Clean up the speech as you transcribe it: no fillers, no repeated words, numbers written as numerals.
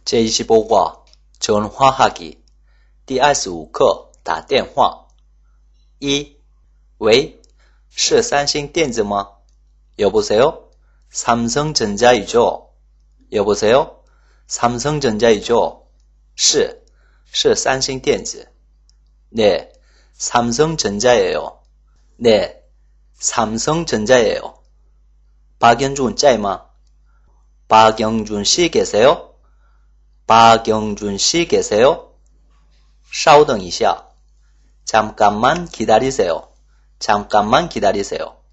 제25과 전화하기 第25课打电话。一，喂，是三星电子吗？ 여보세요? 삼성전자이죠? 여보세요? 삼성전자이죠? 是 삼星电子. 네, 삼성전자예요. 네, 삼성전자예요. 박영준 在吗? 박영준 씨 계세요? 박영준 씨 계세요? 稍等一下. 잠깐만 기다리세요. 잠깐만 기다리세요.